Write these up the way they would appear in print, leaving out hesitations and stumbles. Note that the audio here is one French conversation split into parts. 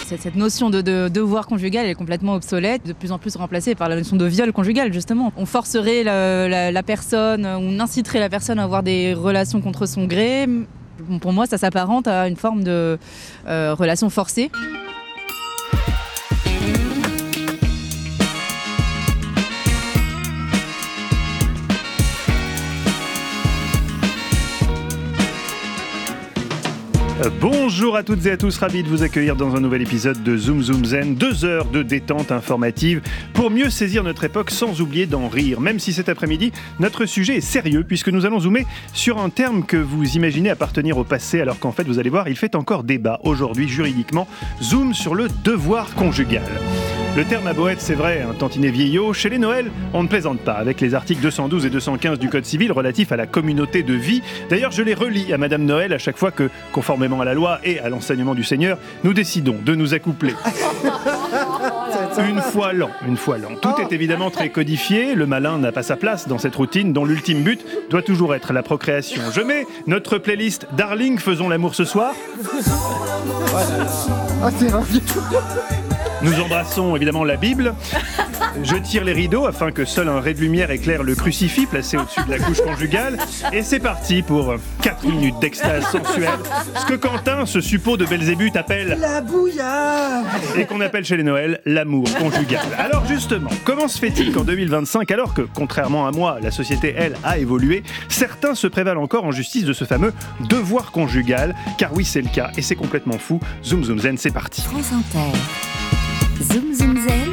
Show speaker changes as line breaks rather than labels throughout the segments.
cette notion de devoir conjugal est complètement obsolète, de plus en plus remplacée par la notion de viol conjugal, justement. On forcerait la personne, on inciterait la personne à avoir des relations contre son gré. Pour moi, ça s'apparente à une forme de relation forcée.
Bonjour à toutes et à tous, ravi de vous accueillir dans un nouvel épisode de Zoom Zoom Zen, 2 heures de détente informative pour mieux saisir notre époque sans oublier d'en rire. Même si cet après-midi, notre sujet est sérieux puisque nous allons zoomer sur un terme que vous imaginez appartenir au passé alors qu'en fait, vous allez voir, il fait encore débat aujourd'hui juridiquement. Zoom sur le devoir conjugal. Le terme a beau être, c'est vrai, un tantinet vieillot, chez les Noël, on ne plaisante pas avec les articles 212 et 215 du Code civil relatifs à la communauté de vie. D'ailleurs, je les relis à Madame Noël à chaque fois que, conformément à la loi et à l'enseignement du Seigneur, nous décidons de nous accoupler. Une fois l'an. Tout est évidemment très codifié, le malin n'a pas sa place dans cette routine dont l'ultime but doit toujours être la procréation. Je mets notre playlist Darling, faisons l'amour ce soir.
C'est rapide.
Nous embrassons évidemment la Bible. Je tire les rideaux afin que seul un ray de lumière éclaire le crucifix placé au-dessus de la couche conjugale. Et c'est parti pour 4 minutes d'extase sensuelle. Ce que Quentin, ce suppôt de Belzébuth, appelle
la bouillarde
et qu'on appelle chez les Noël l'amour conjugal. Alors justement, comment se fait-il qu'en 2025, alors que, contrairement à moi, la société, elle, a évolué, certains se prévalent encore en justice de ce fameux devoir conjugal? Car oui, c'est le cas et c'est complètement fou. Zoom Zoom Zen, c'est parti.
France Inter. Zoom Zoom Zen.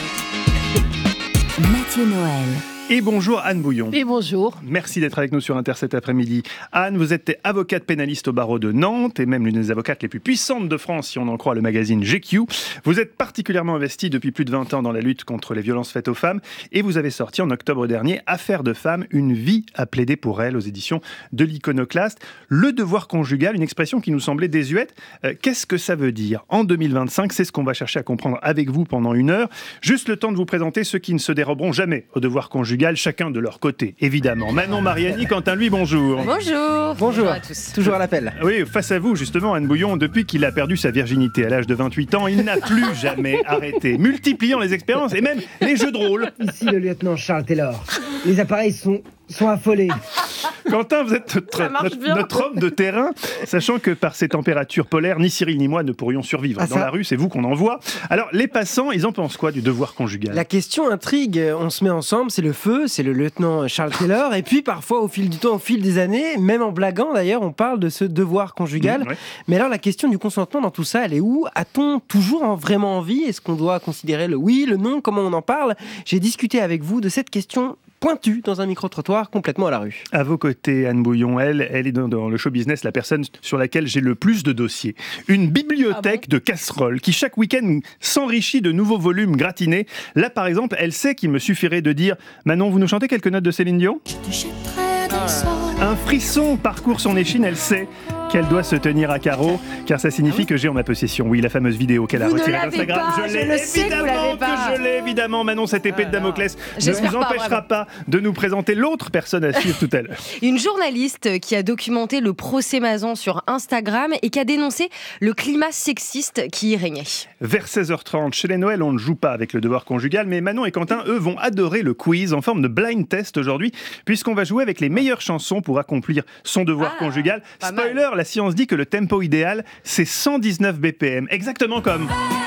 Mathieu Noël.
Et bonjour Anne Bouillon.
Et bonjour.
Merci d'être avec nous sur Inter cet après-midi. Anne, vous êtes avocate pénaliste au barreau de Nantes et même l'une des avocates les plus puissantes de France si on en croit le magazine GQ. Vous êtes particulièrement investie depuis plus de 20 ans dans la lutte contre les violences faites aux femmes et vous avez sorti en octobre dernier Affaire de femme, une vie à plaider pour elle aux éditions de l'Iconoclaste. Le devoir conjugal, une expression qui nous semblait désuète. Qu'est-ce que ça veut dire en 2025? C'est ce qu'on va chercher à comprendre avec vous pendant 1 heure. Juste le temps de vous présenter ceux qui ne se déroberont jamais au devoir conjugal, chacun de leur côté, évidemment. Manon Mariani, Quentin lui, bonjour.
Bonjour
à tous.
Toujours à l'appel.
Oui, face à vous, justement, Anne Bouillon, depuis qu'il a perdu sa virginité à l'âge de 28 ans, il n'a plus jamais arrêté, multipliant les expériences et même les jeux de rôle.
Ici le lieutenant Charles Taylor. Les appareils sont affolés.
Quentin, vous êtes notre homme de terrain, sachant que par ces températures polaires, ni Cyril ni moi ne pourrions survivre. Dans la rue, c'est vous qu'on envoie. Alors, les passants, ils en pensent quoi du devoir conjugal?
La question intrigue, on se met ensemble, c'est le feu, c'est le lieutenant Charles Taylor, et puis parfois au fil du temps, au fil des années, même en blaguant d'ailleurs, on parle de ce devoir conjugal.
Ouais.
Mais alors la question du consentement dans tout ça, elle est où? A-t-on toujours vraiment envie? Est-ce qu'on doit considérer le oui, le non? Comment on en parle? J'ai discuté avec vous de cette question pointue dans un micro-trottoir complètement à la rue.
À vos côtés, Anne Bouillon, elle est dans le show business la personne sur laquelle j'ai le plus de dossiers. Une bibliothèque de casseroles qui chaque week-end s'enrichit de nouveaux volumes gratinés. Là, par exemple, elle sait qu'il me suffirait de dire « Manon, vous nous chantez quelques notes de Céline Dion ?» Un frisson parcourt son échine, elle sait qu'elle doit se tenir à carreau, car ça signifie que j'ai en ma possession, oui, la fameuse vidéo qu'elle a retirée d'Instagram. Je l'ai, évidemment, Manon, cette épée de Damoclès ne vous empêchera pas de nous présenter l'autre personne à suivre tout à l'heure.
Une journaliste qui a documenté le procès Mazan sur Instagram et qui a dénoncé le climat sexiste qui y régnait.
Vers 16h30, chez les Noël, on ne joue pas avec le devoir conjugal, mais Manon et Quentin, eux, vont adorer le quiz en forme de blind test aujourd'hui, puisqu'on va jouer avec les meilleures chansons pour accomplir son devoir conjugal. Spoiler, la science dit que le tempo idéal, c'est 119 BPM, exactement comme...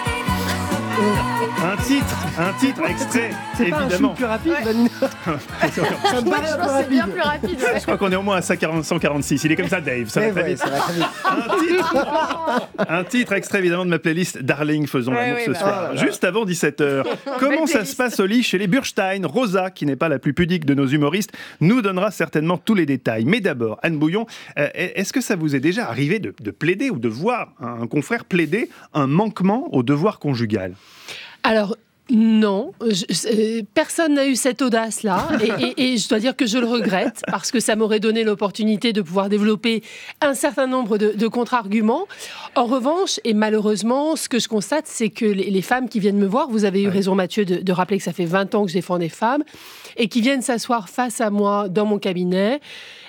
Un titre extrait,
c'est
évidemment.
Pas un plus rapide, Vanina. Ça me paraît un peu rapide.
Bien plus rapide.
Je crois qu'on est au moins à 146. Il est comme ça, Dave. Ça va très vite.
Ça va très vite.
Un titre extrait évidemment de ma playlist Darling, faisons l'amour ce soir. Juste avant 17h. Comment ça se passe au lit chez les Burstein? Rosa, qui n'est pas la plus pudique de nos humoristes, nous donnera certainement tous les détails. Mais d'abord, Anne Bouillon, est-ce que ça vous est déjà arrivé de plaider ou de voir un confrère plaider un manquement au devoir conjugal?
Alors, non, personne n'a eu cette audace-là et je dois dire que je le regrette parce que ça m'aurait donné l'opportunité de pouvoir développer un certain nombre de contre-arguments. En revanche, et malheureusement, ce que je constate, c'est que les femmes qui viennent me voir, vous avez eu raison Mathieu de rappeler que ça fait 20 ans que je défends des femmes, et qui viennent s'asseoir face à moi dans mon cabinet,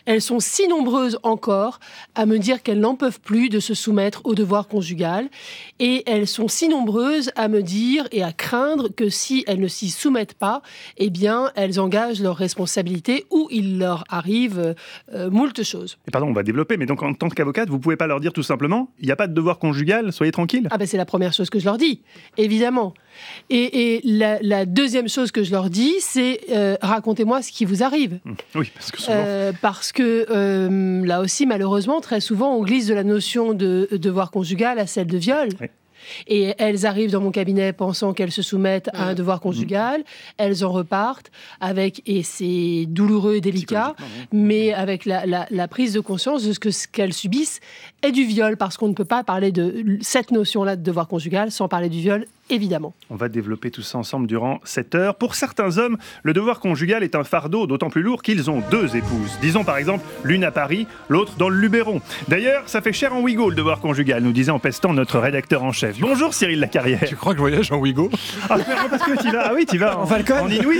elles sont si nombreuses encore à me dire qu'elles n'en peuvent plus de se soumettre au devoir conjugal. Et elles sont si nombreuses à me dire et à craindre que si elles ne s'y soumettent pas, eh bien, elles engagent leurs responsabilités ou il leur arrive moult choses.
Et pardon, on va développer, mais donc en tant qu'avocate, vous pouvez pas leur dire tout simplement, il n'y a pas de devoir conjugal, soyez tranquille.
Ah ben c'est la première chose que je leur dis, évidemment. Et la deuxième chose que je leur dis, c'est racontez-moi ce qui vous arrive.
Oui, parce que
là aussi, malheureusement, très souvent, on glisse de la notion de devoir conjugal à celle de viol.
Oui.
Et elles arrivent dans mon cabinet pensant qu'elles se soumettent à un devoir conjugal, elles en repartent avec, et c'est douloureux et délicat, mais avec la prise de conscience de ce qu'elles subissent est du viol, parce qu'on ne peut pas parler de cette notion-là de devoir conjugal sans parler du viol, évidemment.
On va développer tout ça ensemble durant cette heure. Pour certains hommes, le devoir conjugal est un fardeau d'autant plus lourd qu'ils ont 2 épouses. Disons par exemple, l'une à Paris, l'autre dans le Luberon. D'ailleurs, ça fait cher en Ouigo le devoir conjugal, nous disait en pestant notre rédacteur en chef. Bonjour Cyril Lacarrière.
Tu crois que je voyage en Ouigo?
Ah, parce que tu vas, tu vas en
Falcon.
En Inouï.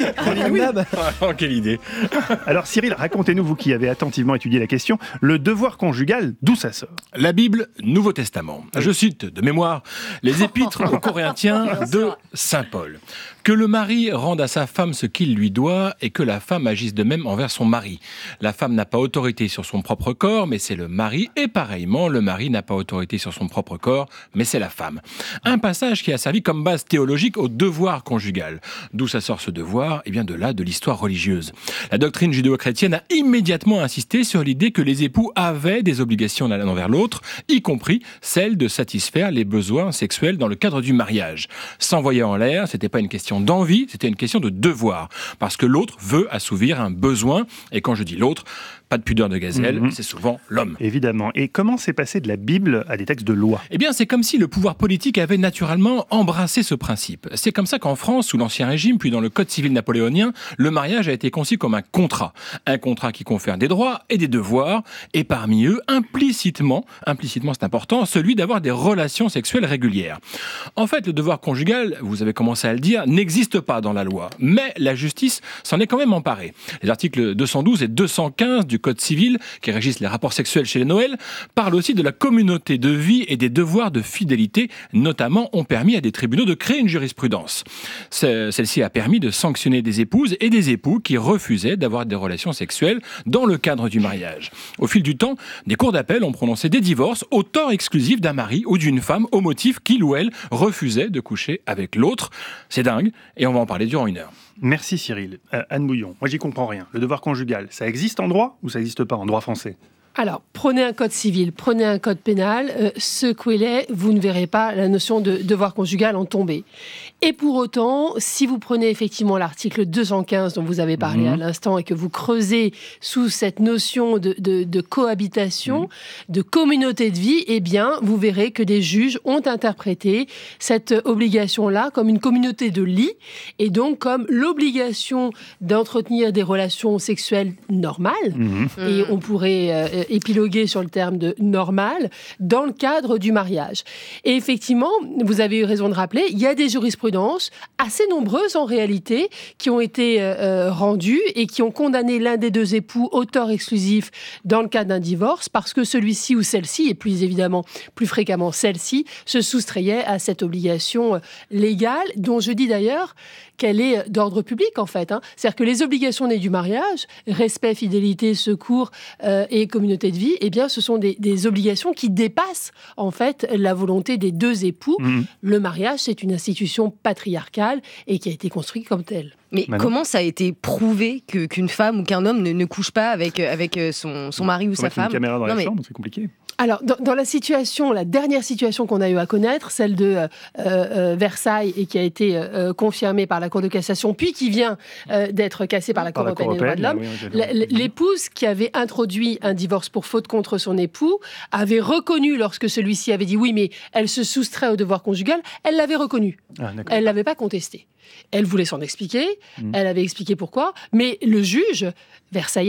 Oh, quelle idée.
Alors Cyril, racontez-nous, vous qui avez attentivement étudié la question, le devoir conjugal, d'où ça sort?
La Bible, Nouveau Testament. Je cite de mémoire les épîtres aux Corinthiens de Saint Paul. Que le mari rende à sa femme ce qu'il lui doit et que la femme agisse de même envers son mari. La femme n'a pas autorité sur son propre corps, mais c'est le mari. Et pareillement, le mari n'a pas autorité sur son propre corps, mais c'est la femme. Un passage qui a servi comme base théologique au devoir conjugal. D'où ça sort ce devoir? Eh bien de là, de l'histoire religieuse. La doctrine judéo-chrétienne a immédiatement insisté sur l'idée que les époux avaient des obligations l'un envers l'autre, y compris celle de satisfaire les besoins sexuels dans le cadre du mariage. S'envoyer en l'air, c'était pas une question d'envie, c'était une question de devoir. Parce que l'autre veut assouvir un besoin. Et quand je dis l'autre, pas de pudeur de gazelle, c'est souvent l'homme.
Évidemment. Et comment c'est passé de la Bible à des textes de loi?
Eh bien, c'est comme si le pouvoir politique avait naturellement embrassé ce principe. C'est comme ça qu'en France, sous l'Ancien Régime, puis dans le Code civil napoléonien, le mariage a été conçu comme un contrat. Un contrat qui confère des droits et des devoirs, et parmi eux, implicitement c'est important, celui d'avoir des relations sexuelles régulières. En fait, le devoir conjugal, vous avez commencé à le dire, n'existe pas dans la loi, mais la justice s'en est quand même emparée. Les articles 212 et 215 du Code civil, qui régissent les rapports sexuels chez les Noëls, parlent aussi de la communauté de vie et des devoirs de fidélité, notamment ont permis à des tribunaux de créer une jurisprudence. Celle-ci a permis de sanctionner des épouses et des époux qui refusaient d'avoir des relations sexuelles dans le cadre du mariage. Au fil du temps, des cours d'appel ont prononcé des divorces au tort exclusif d'un mari ou d'une femme au motif qu'il ou elle refusait de coucher avec l'autre. C'est dingue, et on va en parler durant 1 heure.
Merci Cyril. Anne Bouillon, moi j'y comprends rien. Le devoir conjugal, ça existe en droit ou ça n'existe pas en droit français?
Alors, prenez un code civil, prenez un code pénal, secouez-les, vous ne verrez pas la notion de devoir conjugal en tomber. Et pour autant, si vous prenez effectivement l'article 215 dont vous avez parlé à l'instant et que vous creusez sous cette notion de cohabitation, de communauté de vie, eh bien, vous verrez que des juges ont interprété cette obligation-là comme une communauté de lit et donc comme l'obligation d'entretenir des relations sexuelles normales. Et on pourrait épiloguer sur le terme de normal dans le cadre du mariage. Et effectivement, vous avez eu raison de rappeler, il y a des jurisprudences assez nombreuses en réalité qui ont été rendues et qui ont condamné l'un des 2 époux au tort exclusif dans le cas d'un divorce parce que celui-ci ou celle-ci, et plus évidemment, plus fréquemment celle-ci, se soustrayait à cette obligation légale dont je dis d'ailleurs qu'elle est d'ordre public en fait. C'est-à-dire que les obligations nées du mariage, respect, fidélité, secours et communauté de vie, eh bien, ce sont des obligations qui dépassent en fait la volonté des 2 époux. Le mariage, c'est une institution patriarcale et qui a été construite comme telle.
Mais comment ça a été prouvé qu'une femme ou qu'un homme ne couche pas avec son mari ou sa femme?
Une caméra dans la chambre, c'est compliqué.
Alors, dans la dernière situation qu'on a eu à connaître, celle de Versailles, et qui a été confirmée par la Cour de cassation, puis qui vient d'être cassée par la Cour européenne des droits de l'homme, l'épouse qui avait introduit un divorce pour faute contre son époux avait reconnu, lorsque celui-ci avait dit oui, mais elle se soustrait au devoir conjugal, elle l'avait reconnu. Elle ne l'avait pas contesté. Elle voulait s'en expliquer, elle avait expliqué pourquoi, mais le juge versaillais,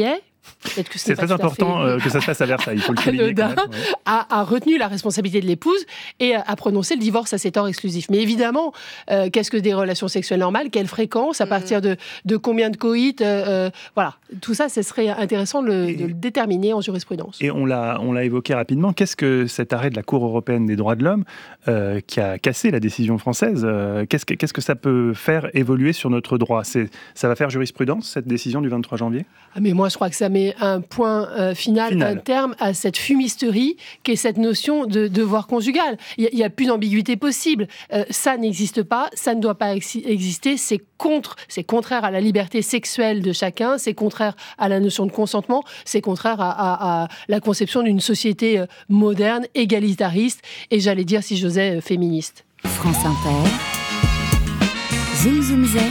peut-être que
C'est très important que ça se passe à Versailles, il faut le souligner.
Anodin, a retenu la responsabilité de l'épouse et a prononcé le divorce à cet ordre exclusif. Mais évidemment, qu'est-ce que des relations sexuelles normales? Quelle fréquence? À partir de combien de coïts? Voilà, tout ça, ce serait intéressant de le déterminer en jurisprudence.
Et on l'a évoqué rapidement. Qu'est-ce que cet arrêt de la Cour européenne des droits de l'homme qui a cassé la décision française, qu'est-ce que ça peut faire évoluer sur notre droit? Ça va faire jurisprudence, cette décision du 23 janvier?
Mais moi, je crois que ça met un point final, un terme à cette fumisterie qu'est cette notion de devoir conjugal. Il n'y a plus d'ambiguïté possible. Ça n'existe pas, ça ne doit pas exister. C'est contraire à la liberté sexuelle de chacun, c'est contraire à la notion de consentement, c'est contraire à la conception d'une société moderne, égalitariste et j'allais dire, si j'osais, féministe.
France Inter, Zoom Zoom Zen,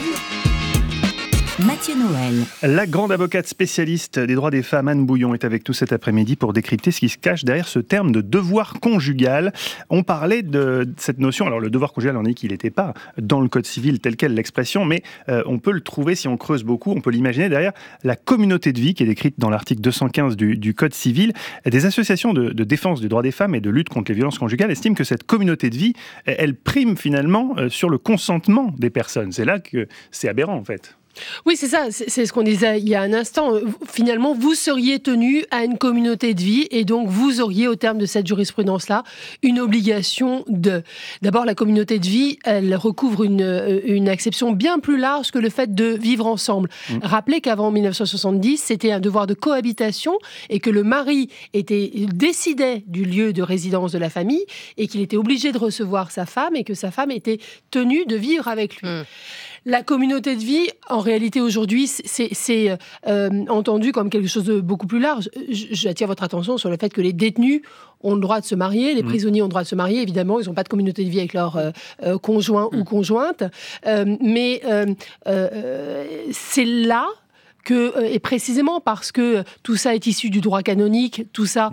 Mathieu Noël.
La grande avocate spécialiste des droits des femmes, Anne Bouillon, est avec nous cet après-midi pour décrypter ce qui se cache derrière ce terme de devoir conjugal. On parlait de cette notion, alors le devoir conjugal, on dit qu'il n'était pas dans le Code civil tel quel l'expression, mais on peut le trouver si on creuse beaucoup, on peut l'imaginer derrière la communauté de vie qui est décrite dans l'article 215 du Code civil. Des associations de défense des droits des femmes et de lutte contre les violences conjugales estiment que cette communauté de vie, elle prime finalement sur le consentement des personnes. C'est là que c'est aberrant en fait.
Oui, c'est ça, c'est ce qu'on disait il y a un instant. Finalement, vous seriez tenu à une communauté de vie et donc vous auriez, au terme de cette jurisprudence-là, une obligation de... D'abord, la communauté de vie, elle recouvre une acception bien plus large que le fait de vivre ensemble. Rappelez qu'avant 1970, c'était un devoir de cohabitation et que le mari décidait du lieu de résidence de la famille et qu'il était obligé de recevoir sa femme et que sa femme était tenue de vivre avec lui. La communauté de vie, en réalité, aujourd'hui, c'est entendu comme quelque chose de beaucoup plus large. J'attire votre attention sur le fait que les détenus ont le droit de se marier, les prisonniers ont le droit de se marier. Évidemment, ils n'ont pas de communauté de vie avec leur conjoint ou conjointe. Mais c'est là et précisément parce que tout ça est issu du droit canonique, tout ça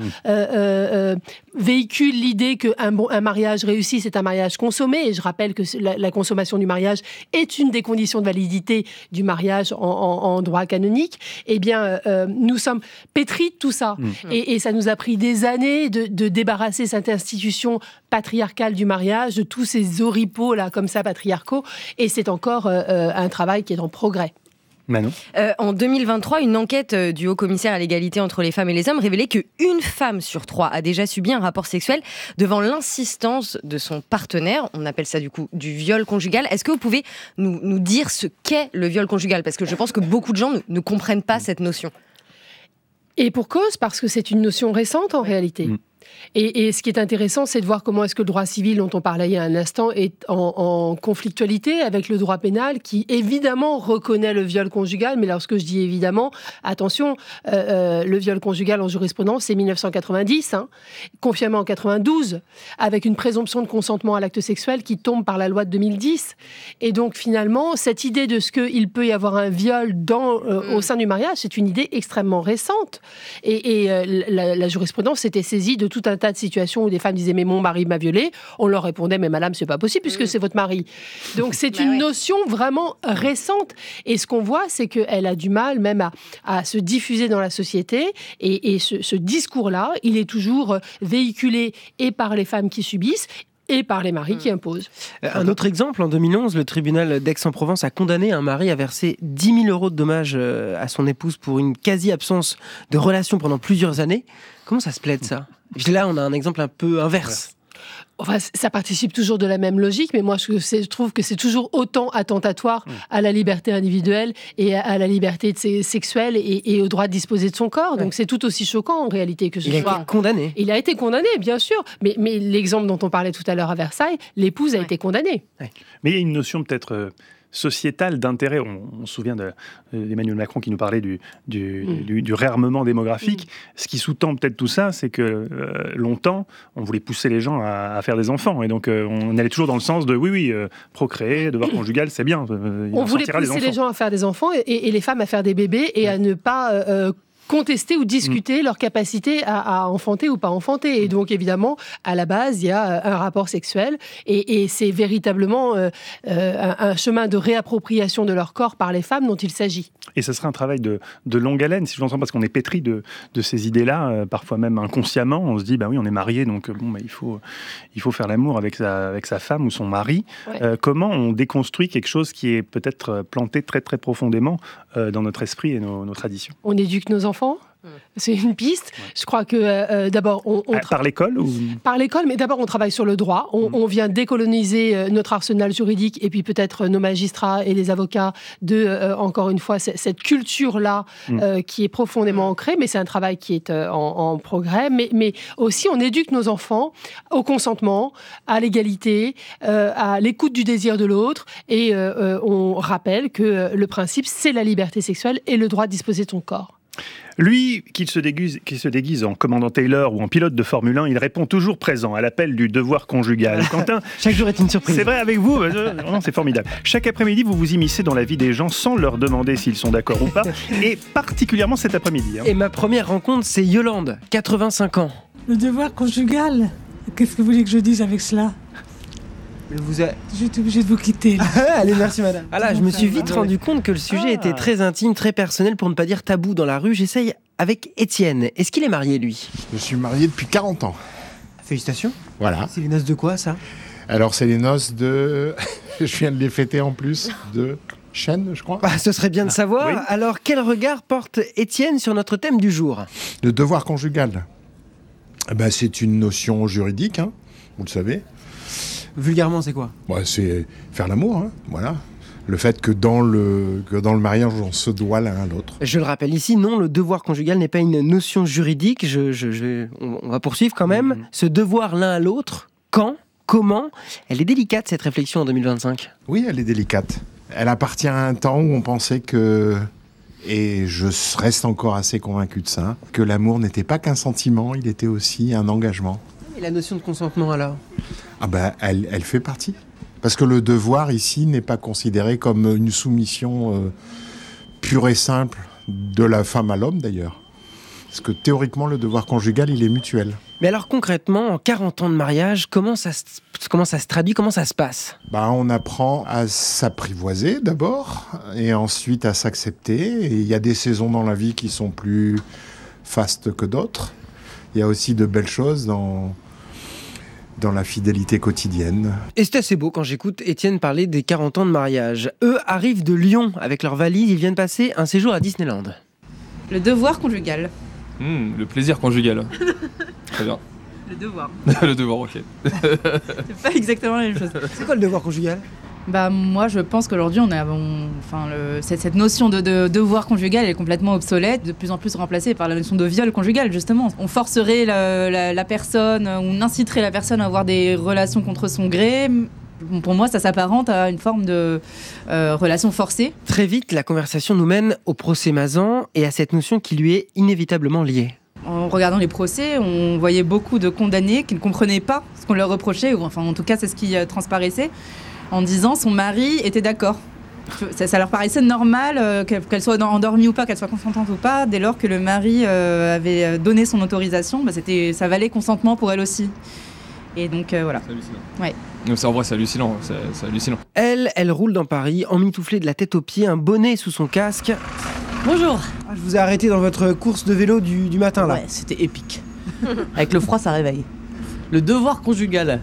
véhicule l'idée qu'un mariage réussi, c'est un mariage consommé. Et je rappelle que la consommation du mariage est une des conditions de validité du mariage en droit canonique. Eh bien, nous sommes pétris de tout ça. Et ça nous a pris des années de débarrasser cette institution patriarcale du mariage, de tous ces oripeaux là, comme ça, patriarcaux. Et c'est encore un travail qui est en progrès.
Manon.
En 2023, une enquête du Haut-Commissaire à l'égalité entre les femmes et les hommes révélait qu'une femme sur 3 a déjà subi un rapport sexuel devant l'insistance de son partenaire. On appelle ça du coup du viol conjugal. Est-ce que vous pouvez nous dire ce qu'est le viol conjugal? Parce que je pense que beaucoup de gens ne comprennent pas cette notion.
Et pour cause, parce que c'est une notion récente en réalité. Et ce qui est intéressant, c'est de voir comment est-ce que le droit civil, dont on parlait il y a un instant, est en conflictualité avec le droit pénal, qui évidemment reconnaît le viol conjugal. Mais lorsque je dis évidemment, attention, le viol conjugal en jurisprudence, c'est 1990, confirmé en 92, avec une présomption de consentement à l'acte sexuel qui tombe par la loi de 2010. Et donc finalement, cette idée de ce qu'il peut y avoir un viol au sein du mariage, c'est une idée extrêmement récente. Et la jurisprudence s'était saisie de tout un tas de situations où des femmes disaient « mais mon mari m'a violée ». On leur répondait « mais madame, c'est pas possible puisque c'est votre mari ». Donc c'est une notion vraiment récente. Et ce qu'on voit, c'est qu'elle a du mal même à se diffuser dans la société. Et ce discours-là, il est toujours véhiculé et par les femmes qui subissent et par les maris qui imposent.
Un autre exemple, en 2011, le tribunal d'Aix-en-Provence a condamné un mari à verser 10 000 € de dommages à son épouse pour une quasi-absence de relation pendant plusieurs années. Comment ça se plaide, ça? Là, on a un exemple un peu inverse.
Enfin, ça participe toujours de la même logique, mais moi je trouve que c'est toujours autant attentatoire à la liberté individuelle et à la liberté sexuelle et au droit de disposer de son corps. Donc c'est tout aussi choquant en réalité que ce soit.
Il a été condamné.
Il a été condamné, bien sûr. Mais l'exemple dont on parlait tout à l'heure à Versailles, l'épouse a été condamnée.
Mais il y a une notion peut-être sociétale d'intérêt. On se souvient d'Emmanuel Macron qui nous parlait du réarmement démographique. Ce qui sous-tend peut-être tout ça, c'est que longtemps, on voulait pousser les gens à faire des enfants. Et donc, on allait toujours dans le sens de procréer, devoir conjugal, c'est bien.
On voulait pousser les gens à faire des enfants et les femmes à faire des bébés et à ne pas contester ou discuter leur capacité à enfanter ou pas enfanter. Et donc, évidemment, à la base, il y a un rapport sexuel et c'est véritablement un chemin de réappropriation de leur corps par les femmes dont il s'agit.
Et ce sera un travail de longue haleine, si je l'entends, parce qu'on est pétri de ces idées-là, parfois même inconsciemment. On se dit, bah oui, on est marié, donc il faut faire l'amour avec sa femme ou son mari. Ouais. Comment on déconstruit quelque chose qui est peut-être planté très très profondément dans notre esprit et nos traditions? On
éduque nos enfants. C'est une piste. Ouais. Je crois que d'abord...
Par l'école ou...
Par l'école, mais d'abord on travaille sur le droit. On vient décoloniser notre arsenal juridique et puis peut-être nos magistrats et les avocats encore une fois, cette culture-là qui est profondément ancrée, mais c'est un travail qui est en progrès. Mais aussi on éduque nos enfants au consentement, à l'égalité, à l'écoute du désir de l'autre et on rappelle que le principe, c'est la liberté sexuelle et le droit de disposer de son corps.
Lui, qu'il se déguise en commandant Taylor ou en pilote de Formule 1, il répond toujours présent à l'appel du devoir conjugal. Quentin,
chaque jour est une surprise.
C'est vrai avec vous, vraiment, c'est formidable. Chaque après-midi, vous vous immiscez dans la vie des gens sans leur demander s'ils sont d'accord ou pas, et particulièrement cet après-midi.
Et ma première rencontre, c'est Yolande, 85 ans.
Le devoir conjugal, qu'est-ce que vous voulez que je dise avec cela ? Je suis obligée de vous quitter. Là.
Allez, merci madame. Ah là, je me suis vite rendu compte que le sujet était très intime, très personnel, pour ne pas dire tabou dans la rue. J'essaye avec Étienne. Est-ce qu'il est marié, lui ?
Je suis marié depuis 40 ans.
Félicitations.
Voilà.
C'est les noces de quoi, ça ?
Alors, c'est les noces de... je viens de les fêter en plus, de Chêne, je crois.
Ce serait bien de savoir. Oui. Alors, quel regard porte Étienne sur notre thème du jour ?
Le devoir conjugal. C'est une notion juridique, hein, vous le savez.
Vulgairement, c'est quoi ?
C'est faire l'amour, hein, voilà. Le fait que dans le mariage, on se doit l'un à l'autre.
Je le rappelle ici, non, le devoir conjugal n'est pas une notion juridique. On va poursuivre quand même. Ce devoir l'un à l'autre, quand ? Comment ? Elle est délicate, cette réflexion en 2025.
Oui, elle est délicate. Elle appartient à un temps où on pensait que... Et je reste encore assez convaincu de ça, que l'amour n'était pas qu'un sentiment, il était aussi un engagement.
Et la notion de consentement, alors ?
Elle fait partie. Parce que le devoir, ici, n'est pas considéré comme une soumission pure et simple de la femme à l'homme, d'ailleurs. Parce que théoriquement, le devoir conjugal, il est mutuel.
Mais alors, concrètement, en 40 ans de mariage, comment ça se traduit ? Comment ça se passe ?
On apprend à s'apprivoiser, d'abord, et ensuite à s'accepter. Et il y a des saisons dans la vie qui sont plus fastes que d'autres. Il y a aussi de belles choses dans la fidélité quotidienne.
Et c'est assez beau quand j'écoute Étienne parler des 40 ans de mariage. Eux arrivent de Lyon avec leur valise, ils viennent passer un séjour à Disneyland.
Le devoir conjugal.
Le plaisir conjugal. Très bien.
Le devoir.
Le devoir, ok.
C'est pas exactement la même chose.
C'est quoi le devoir conjugal ?
Moi, je pense qu'aujourd'hui, cette notion de devoir conjugal est complètement obsolète, de plus en plus remplacée par la notion de viol conjugal, justement. On forcerait la personne, on inciterait la personne à avoir des relations contre son gré. Pour moi, ça s'apparente à une forme de relation forcée.
Très vite, la conversation nous mène au procès Mazan et à cette notion qui lui est inévitablement liée.
En regardant les procès, on voyait beaucoup de condamnés qui ne comprenaient pas ce qu'on leur reprochait, ou en tout cas, c'est ce qui transparaissait, en disant son mari était d'accord. Ça leur paraissait normal qu'elle soit endormie ou pas, qu'elle soit consentante ou pas, dès lors que le mari avait donné son autorisation, ça valait consentement pour elle aussi. Et donc voilà.
C'est hallucinant.
Ouais.
En vrai, c'est hallucinant. C'est hallucinant.
Elle roule dans Paris, emmitouflée de la tête aux pieds, un bonnet sous son casque.
Bonjour.
Je vous ai arrêté dans votre course de vélo du matin là.
Ouais, c'était épique. Avec le froid, ça réveille. Le devoir conjugal.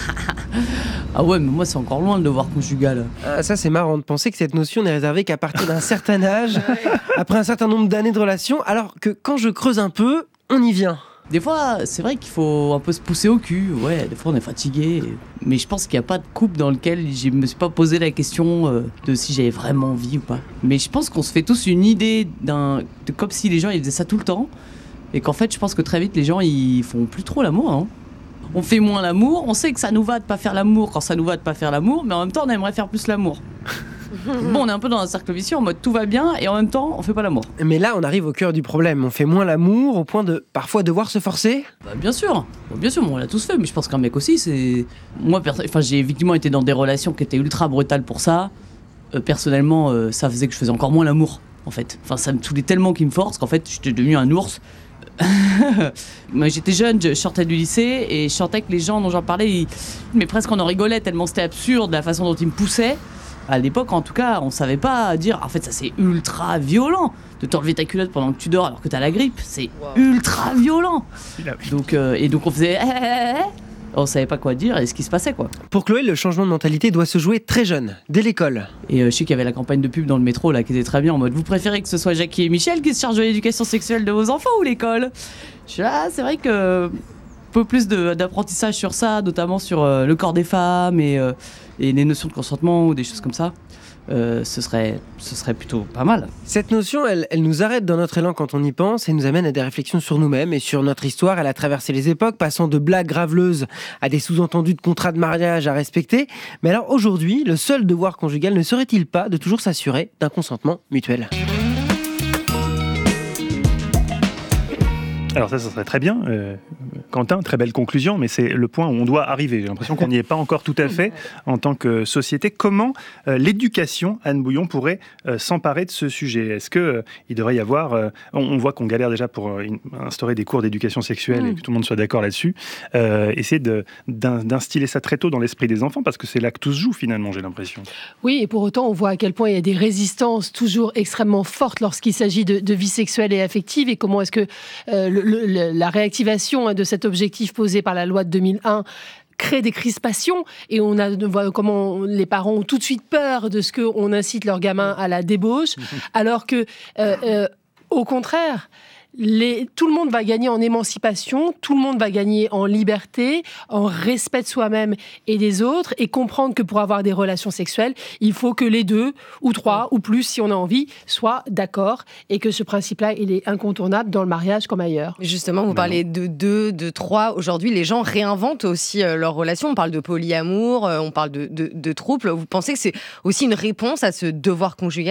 Ah ouais, mais moi c'est encore loin le devoir conjugal.
Ça c'est marrant de penser que cette notion n'est réservée qu'à partir d'un certain âge, après un certain nombre d'années de relation, alors que quand je creuse un peu, on y vient.
Des fois, c'est vrai qu'il faut un peu se pousser au cul. Ouais, des fois on est fatigué. Mais je pense qu'il n'y a pas de couple dans lequel je me suis pas posé la question de si j'avais vraiment envie ou pas. Mais je pense qu'on se fait tous une idée de comme si les gens ils faisaient ça tout le temps. Et qu'en fait, je pense que très vite, les gens ils font plus trop l'amour. Hein. On fait moins l'amour. On sait que ça nous va de pas faire l'amour quand ça nous va de pas faire l'amour. Mais en même temps, on aimerait faire plus l'amour. Bon, on est un peu dans un cercle vicieux en mode tout va bien et en même temps on fait pas l'amour.
Mais là on arrive au cœur du problème, on fait moins l'amour au point de parfois devoir se forcer.
Bien sûr, on l'a tous fait, mais je pense qu'un mec aussi c'est... Moi j'ai effectivement été dans des relations qui étaient ultra brutales pour ça. Personnellement ça faisait que je faisais encore moins l'amour. en fait. Enfin, ça me saoulait tellement qu'il me force qu'en fait, j'étais devenu un ours. Moi, j'étais jeune, je sortais du lycée et je sentais que les gens dont j'en parlais, mais presque on en rigolait tellement c'était absurde la façon dont ils me poussaient. À l'époque, en tout cas, on savait pas dire. En fait, ça c'est ultra violent de t'enlever ta culotte pendant que tu dors alors que t'as la grippe. C'est ultra violent. Donc on faisait. On savait pas quoi dire et ce qui se passait, quoi.
Pour Chloé, le changement de mentalité doit se jouer très jeune, dès l'école.
Et je sais qu'il y avait la campagne de pub dans le métro là qui était très bien en mode vous préférez que ce soit Jackie et Michel qui se chargent de l'éducation sexuelle de vos enfants ou l'école? Je suis là, c'est vrai que un peu plus d'apprentissage sur ça, notamment sur le corps des femmes et les notions de consentement ou des choses comme ça. Ce serait plutôt pas mal.
Cette notion, elle nous arrête dans notre élan quand on y pense et nous amène à des réflexions sur nous-mêmes et sur notre histoire. Elle a traversé les époques, passant de blagues graveleuses à des sous-entendus de contrats de mariage à respecter. Mais alors aujourd'hui, le seul devoir conjugal ne serait-il pas de toujours s'assurer d'un consentement mutuel ?
Alors ça serait très bien, Quentin, très belle conclusion, mais c'est le point où on doit arriver. J'ai l'impression qu'on n'y est pas encore tout à fait en tant que société. Comment l'éducation, Anne Bouillon, pourrait s'emparer de ce sujet ? Est-ce qu'il devrait y avoir... on voit qu'on galère déjà pour instaurer des cours d'éducation sexuelle et que tout le monde soit d'accord là-dessus. Essayer d'instiller ça très tôt dans l'esprit des enfants, parce que c'est là que tout se joue finalement, j'ai l'impression.
Oui, et pour autant, on voit à quel point il y a des résistances toujours extrêmement fortes lorsqu'il s'agit de vie sexuelle et affective, et comment est-ce que la réactivation de cet objectif posé par la loi de 2001 crée des crispations, et on voit comment les parents ont tout de suite peur de ce qu'on incite leurs gamins à la débauche, alors que, au contraire, tout le monde va gagner en émancipation, tout le monde va gagner en liberté, en respect de soi-même et des autres, et comprendre que pour avoir des relations sexuelles, il faut que les 2 ou 3 ou plus, si on a envie, soient d'accord, et que ce principe-là, il est incontournable dans le mariage comme ailleurs.
Justement, vous parlez de 2, de 3. Aujourd'hui, les gens réinventent aussi leurs relations. On parle de polyamour, on parle de trouble. Vous pensez que c'est aussi une réponse à ce devoir conjugal ?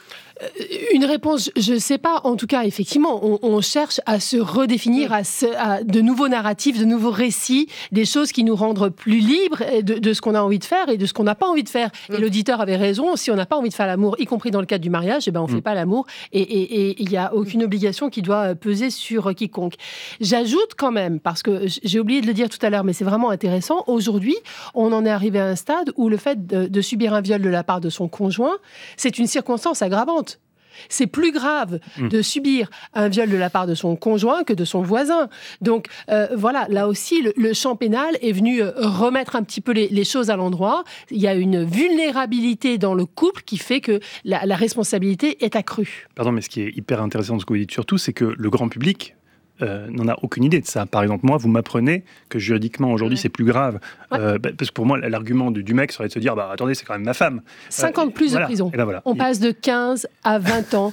Une réponse, je ne sais pas. En tout cas, effectivement, on cherche à se redéfinir, à de nouveaux narratifs, de nouveaux récits, des choses qui nous rendent plus libres de ce qu'on a envie de faire et de ce qu'on n'a pas envie de faire. Et l'auditeur avait raison, si on n'a pas envie de faire l'amour, y compris dans le cadre du mariage, on ne fait pas l'amour. Et il n'y a aucune obligation qui doit peser sur quiconque. J'ajoute quand même, parce que j'ai oublié de le dire tout à l'heure, mais c'est vraiment intéressant, aujourd'hui, on en est arrivé à un stade où le fait de subir un viol de la part de son conjoint, c'est une circonstance aggravante. C'est plus grave de subir un viol de la part de son conjoint que de son voisin. Donc voilà, là aussi, le champ pénal est venu remettre un petit peu les choses à l'endroit. Il y a une vulnérabilité dans le couple qui fait que la responsabilité est accrue.
Pardon, mais ce qui est hyper intéressant de ce que vous dites surtout, c'est que le grand public n'en a aucune idée de ça. Par exemple, moi, vous m'apprenez que juridiquement, aujourd'hui, c'est plus grave. Parce que pour moi, l'argument du mec serait de se dire, attendez, c'est quand même ma femme.
5 ans de plus de prison. Voilà. On passe de 15 à 20 ans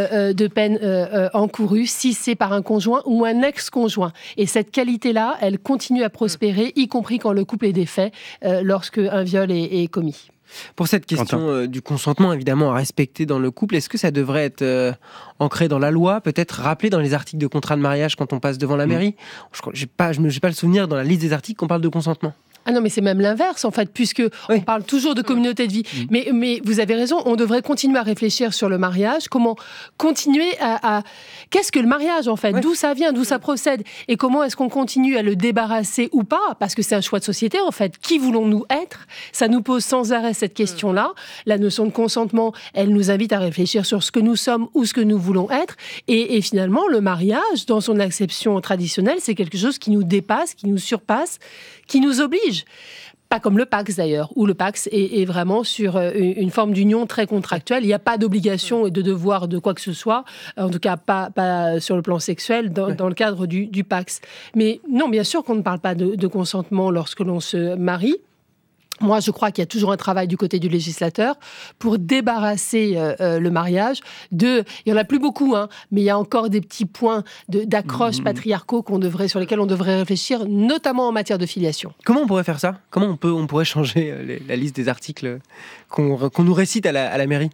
de peine encourue si c'est par un conjoint ou un ex-conjoint. Et cette qualité-là, elle continue à prospérer, y compris quand le couple est défait, lorsque un viol est commis.
Pour cette question du consentement, évidemment, à respecter dans le couple, est-ce que ça devrait être ancré dans la loi, peut-être rappelé dans les articles de contrat de mariage quand on passe devant la mairie ? Je n'ai pas le souvenir dans la liste des articles qu'on parle de consentement.
Ah non, mais c'est même l'inverse, en fait, puisque on parle toujours de communauté de vie. Mais vous avez raison, on devrait continuer à réfléchir sur le mariage, comment continuer à... Qu'est-ce que le mariage, en fait ? D'où ça vient, d'où ça procède ? Et comment est-ce qu'on continue à le débarrasser ou pas ? Parce que c'est un choix de société, en fait. Qui voulons-nous être ? Ça nous pose sans arrêt cette question-là. La notion de consentement, elle nous invite à réfléchir sur ce que nous sommes ou ce que nous voulons être. Et finalement, le mariage, dans son acception traditionnelle, c'est quelque chose qui nous dépasse, qui nous surpasse, qui nous oblige. Pas comme le Pacs d'ailleurs, où le Pacs est vraiment sur une forme d'union très contractuelle. Il n'y a pas d'obligation et de devoir de quoi que ce soit, en tout cas pas sur le plan sexuel, dans le cadre du Pacs. Mais non, bien sûr qu'on ne parle pas de consentement lorsque l'on se marie. Moi, je crois qu'il y a toujours un travail du côté du législateur pour débarrasser le mariage il y en a plus beaucoup, mais il y a encore des petits points d'accroche patriarcaux sur lesquels on devrait réfléchir, notamment en matière de filiation.
Comment on pourrait faire ça ? Comment on pourrait changer la liste des articles qu'on nous récite à la mairie ?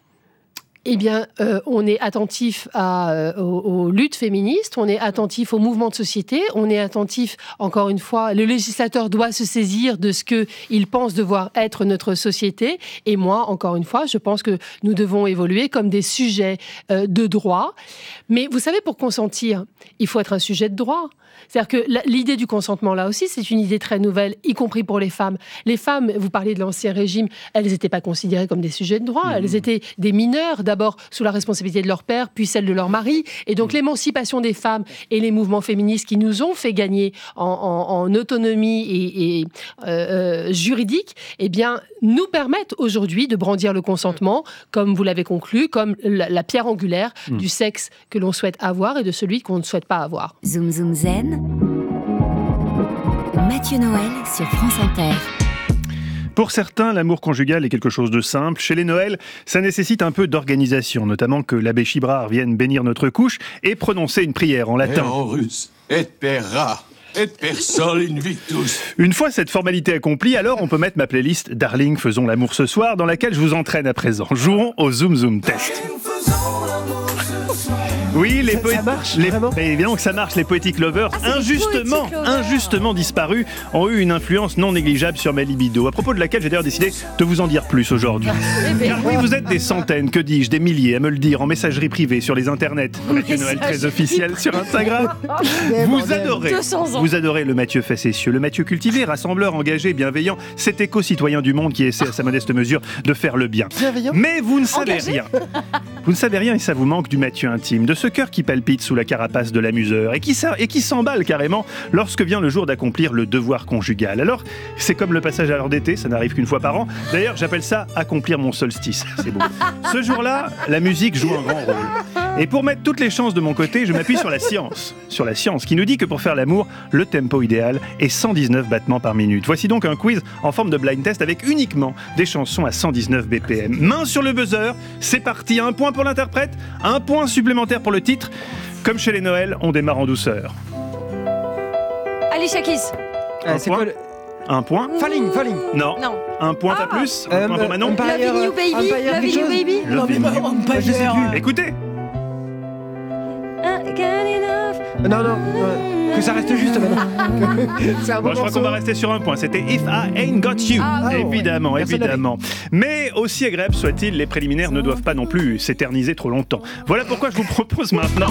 eh bien, on est attentif aux luttes féministes, on est attentif aux mouvements de société, on est attentif, encore une fois, le législateur doit se saisir de ce qu'il pense devoir être notre société. Et moi, encore une fois, je pense que nous devons évoluer comme des sujets de droit. Mais vous savez, pour consentir, il faut être un sujet de droit. C'est-à-dire que l'idée du consentement, là aussi, c'est une idée très nouvelle, y compris pour les femmes. Les femmes, vous parliez de l'Ancien Régime, elles n'étaient pas considérées comme des sujets de droit. Elles étaient des mineurs, d'abord sous la responsabilité de leur père, puis celle de leur mari. Et donc l'émancipation des femmes et les mouvements féministes qui nous ont fait gagner en autonomie et juridique, eh bien, nous permettent aujourd'hui de brandir le consentement, comme vous l'avez conclu, comme la pierre angulaire du sexe que l'on souhaite avoir et de celui qu'on ne souhaite pas avoir.
Zoom Zoom Zen. Mathieu Noël sur France Inter.
Pour certains, l'amour conjugal est quelque chose de simple. Chez les Noël, ça nécessite un peu d'organisation, notamment que l'abbé Chibrard vienne bénir notre couche et prononcer une prière en latin.
Et en russe, et pera. Et personne invictus.
Une fois cette formalité accomplie, alors on peut mettre ma playlist Darling, faisons l'amour ce soir, dans laquelle je vous entraîne à présent. Jouons au Zoom Zoom Test. Oui,
ça marche, vraiment.
Évidemment que ça marche. Les Poetic Lovers, injustement disparus, ont eu une influence non négligeable sur ma libido, à propos de laquelle j'ai d'ailleurs décidé de vous en dire plus aujourd'hui. Car oui, vous êtes des centaines, que dis-je, des milliers à me le dire en messagerie privée sur les internets. Mathieu Noël très officiel sur Instagram. Vous adorez le Mathieu facétieux, le Mathieu cultivé, rassembleur, engagé, bienveillant, cet éco-citoyen du monde qui essaie à sa modeste mesure de faire le bien. Mais vous ne savez rien. Vous ne savez rien et ça vous manque du Mathieu intime, de ce cœur qui palpite sous la carapace de l'amuseur et qui s'emballe carrément lorsque vient le jour d'accomplir le devoir conjugal. Alors, c'est comme le passage à l'heure d'été, ça n'arrive qu'une fois par an. D'ailleurs, j'appelle ça accomplir mon solstice. C'est beau. Ce jour-là, la musique joue un grand rôle. Et pour mettre toutes les chances de mon côté, je m'appuie sur la science qui nous dit que pour faire l'amour, le tempo idéal est 119 battements par minute. Voici donc un quiz en forme de blind test avec uniquement des chansons à 119 BPM. Main sur le buzzer, c'est parti. 1 point pour l'interprète, 1 point supplémentaire pour le titre. Comme chez les Noël, on démarre en douceur.
Alicia Keys.
C'est quoi
Un point.
Falling.
Non. Un point, pas plus. Un point pour Manon.
Loving You Baby.
Écoutez.
Non. Que ça reste juste maintenant.
Je crois qu'on va rester sur un point. C'était If I Ain't Got You. Évidemment. Mais aussi agréable soit-il, les préliminaires ne doivent pas non plus s'éterniser trop longtemps. Voilà pourquoi je vous propose maintenant.